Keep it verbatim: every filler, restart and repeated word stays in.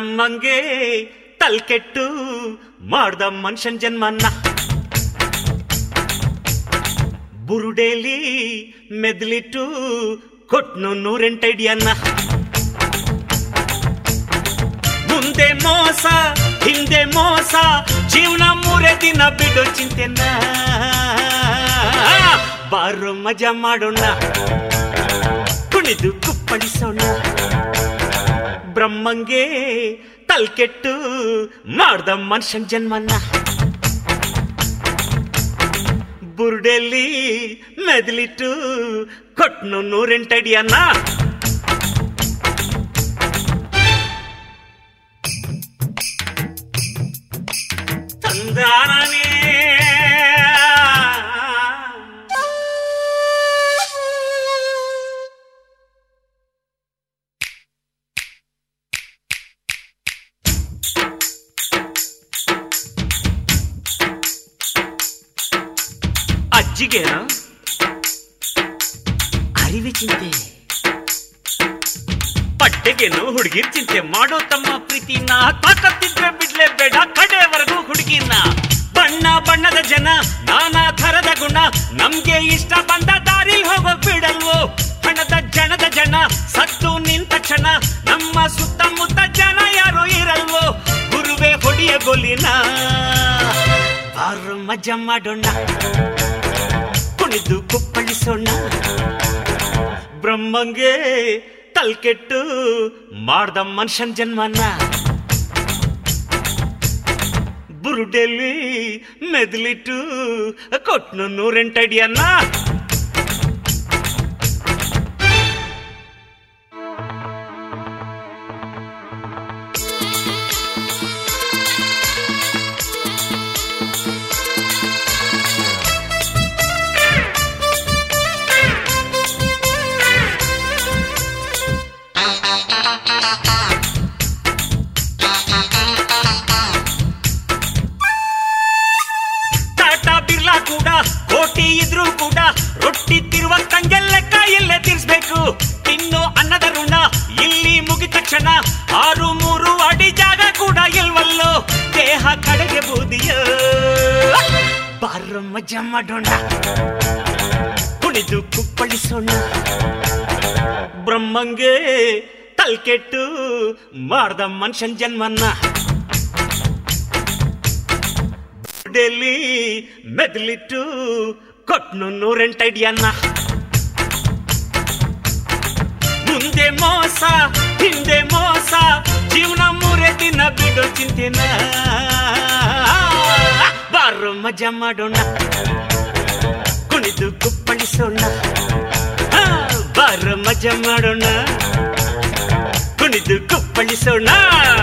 ಬ್ರಹ್ಮಂಗೆ ತಲ್ಕೆಟ್ಟು ಮಾಡ್ದ ಮನುಷ್ಯನ್ ಜನ್ಮನ್ನ ಬುರುಡೇಲಿ ಮೆದ್ಲಿಟ್ಟು ಕೊಟ್ನು ನೂರೆಂಟೈಡಿಯನ್ನ ಮುಂದೆ ಮೋಸ ಹಿಂದೆ ಮೋಸ ಜೀವನ ಮೂರೇ ದಿನ ಬಿಡೋ ಚಿಂತೆನ ಬಾರೋ ಮಜಾ ಮಾಡೋಣ ಕುಣಿದು ಕುಪ್ಪಳಿಸೋಣ ಬ್ರಹ್ಮಂಗೆ ತಲ್ಕೆಟ್ಟು ಮಾಡ್ದ ಮನುಷ್ಯನ್ ಜನ್ಮನ್ನ ಬುರುಡೆಲ್ಲಿ ಮೆದ್ಲಿಟ್ಟು ಕೊಟ್ನು ನೂರೆಂಟಡಿಯನ್ನ ತಂದಾನೇ ಅಜ್ಜಿಗೇನು ಅರಿವೆ ಚಿಂತೆ ಪಟ್ಟೆಗೇನು ಹುಡುಗಿರ್ ಚಿಂತೆ ಮಾಡೋ ತಮ್ಮ ಪ್ರೀತಿನ ತಾಕತ್ತಿದ್ರೆ ಬಿಡ್ಲೇ ಬೇಡ ಕಡೆವರೆಗೂ ಹುಡುಗಿನ ಬಣ್ಣ ಬಣ್ಣದ ಜನ ನಾನಾ ಥರದ ಗುಣ ನಮ್ಗೆ ಇಷ್ಟ ಬಂದ ದಾರಿಲ್ ಹೋಗೋಕ್ ಬಿಡಲ್ವೋ ಹಣದ ಜನದ ಜನ ಸತ್ತು ನಿಂತ ಕ್ಷಣ ನಮ್ಮ ಸುತ್ತಮುತ್ತ ಜನ ಯಾರು ಇರಲ್ವೋ ಗುರುವೆ ಹೊಡಿಯ ಗೋಲಿನ ಬಾರು ಮಜಾ ಮಾಡೋಣ ಕುಣಿದು ಕುಪ್ಪಳಿಸೋಣ ಬ್ರಹ್ಮಂಗೆ ತಲ್ಕೆಟ್ಟು ಮಾಡ್ದ ಮನುಷ್ಯನ್ ಜನ್ಮನ ಬುರುಡೆಲ್ಲಿ ಮೆದ್ಲಿಟ್ಟು ಕೊಟ್ನು ನೂರೆಂಟಡಿಯನ್ನ ಕೂಡ ಕೋಟಿ ಇದ್ರೂ ಕೂಡ ರೊಟ್ಟಿ ತಿರುವ ಕಂಗೆಲ್ಲೆಕ್ಕ ಇಲ್ಲೇ ತಿರ್ಸ್ಬೇಕು ತಿನ್ನು ಅನ್ನದ ಋಣ ಇಲ್ಲಿ ಮುಗಿದ ಕ್ಷಣ ಆರು ಮೂರು ಅಡಿ ಜಾಗ ಕೂಡ ಇಲ್ವಲ್ಲೋ ದೇಹ ಕಡೆಗೆ ಬೂದಿಯೋ ಬಾರ ಮಜಾ ಮಾಡೋಣ ಕುಣಿದು ಕುಪ್ಪಳಿಸೋಣ ಬ್ರಹ್ಮಂಗೆ ತಲ್ಕೆಟ್ಟು ಮಾಡ್ದ ಮನುಷ್ಯನ್ ಜನ್ಮನ್ನ ಡೆಲ್ಲಿ ಮೆದ್ಲಿಟ್ಟು ಕೊಟ್ನು ನೂರೆಂಟಡಿಯನ್ನ ಮುಂದೆ ಮೋಸ ಹಿಂದೆ ಮೋಸ ಜೀವನ ಮೂರೇ ದಿನ ಬಿಡೋ ಚಿಂತೆನ ಬಾರೋ ಮಜಾ ಮಾಡೋಣ ಕುಣಿದು ಕುಪ್ಪಳಿಸೋಣ ಬಾರೋ ಮಜಾ ಮಾಡೋಣ ಕುಣಿದು ಕುಪ್ಪಳಿಸೋಣ.